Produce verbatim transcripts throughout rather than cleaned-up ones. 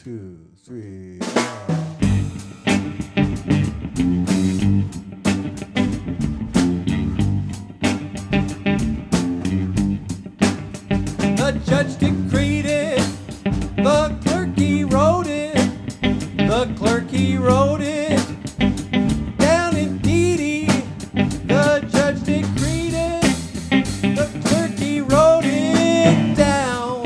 two, three. The judge decreed it, the clerk he wrote it, the clerk he wrote it, down in Dee the judge decreed it, the clerk he wrote it down.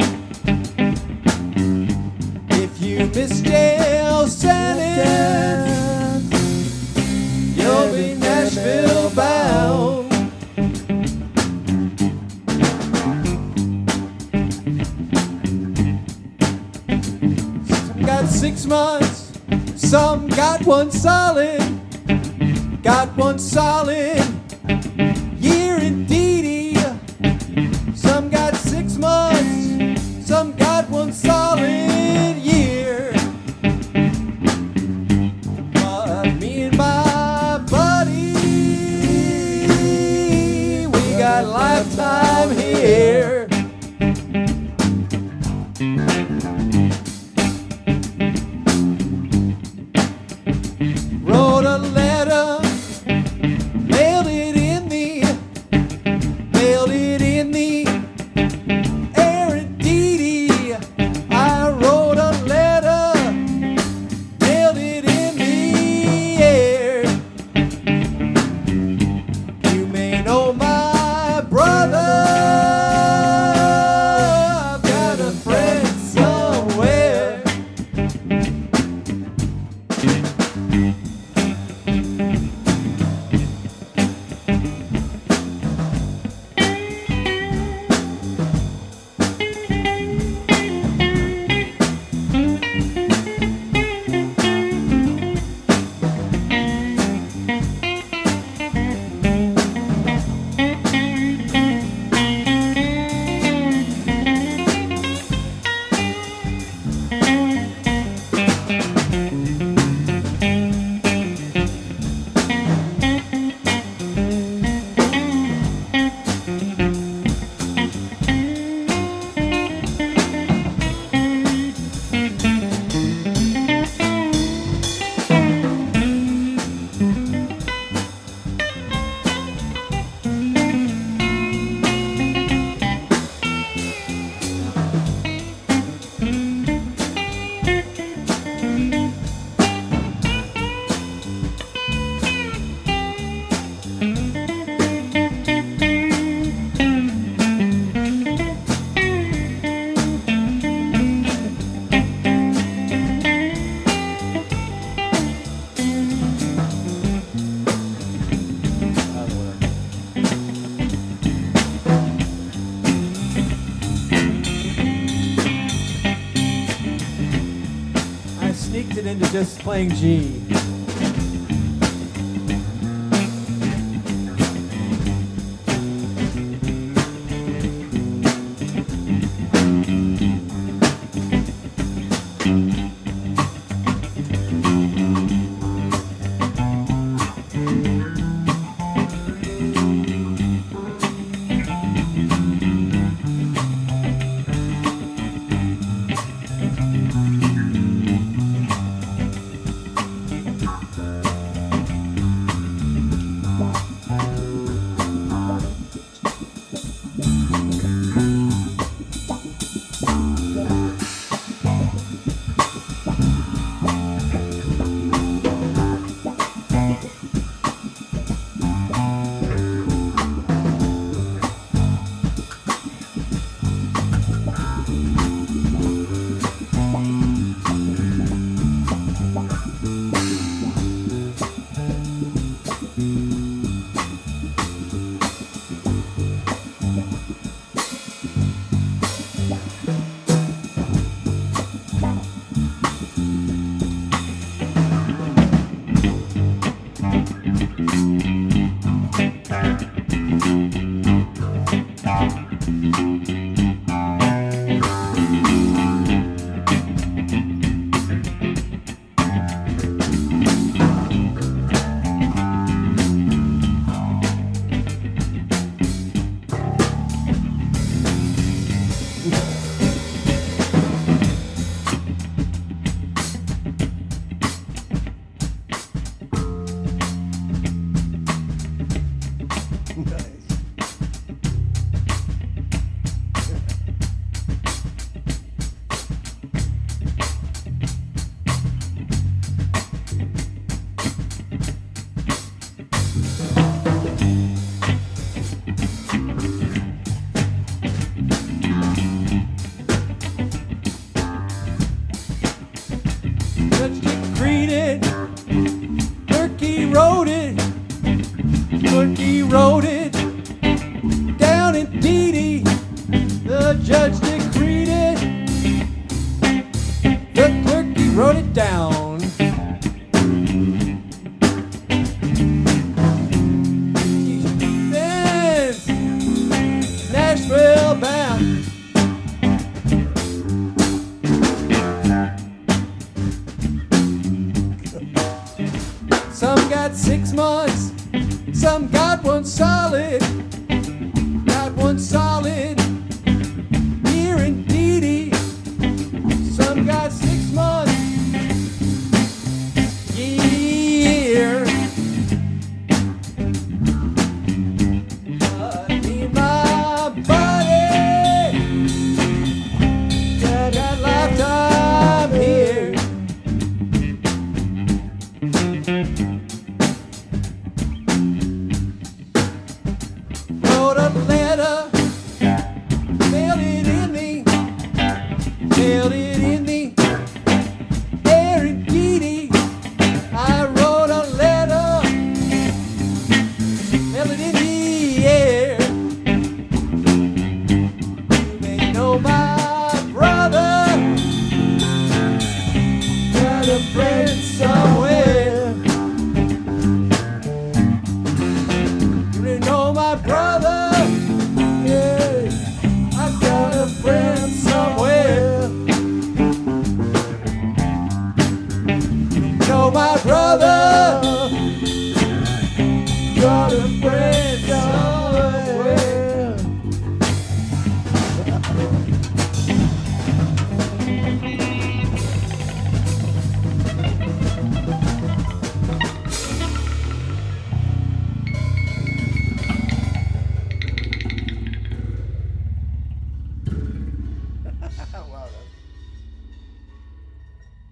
If you miss jail sentence, you'll be Nashville bound. Got six months, some got one solid, got one solid year indeed. Some got six months, some got one solid year. But me and my buddy, we got lifetime here. Wrote a letter, mailed it in the, mailed it in the air indeed. I wrote a letter, mailed it in the air. You may know my brother, I've got a friend somewhere. I sneaked it into just playing G. judge decreed it. Clerky wrote it. Clerky wrote it. Down in Dee Dee, the judge decreed it. The clerky wrote it down. Then Nashville bound. Some got six months, some got one solid, got one solid here in Dee Dee. Some got six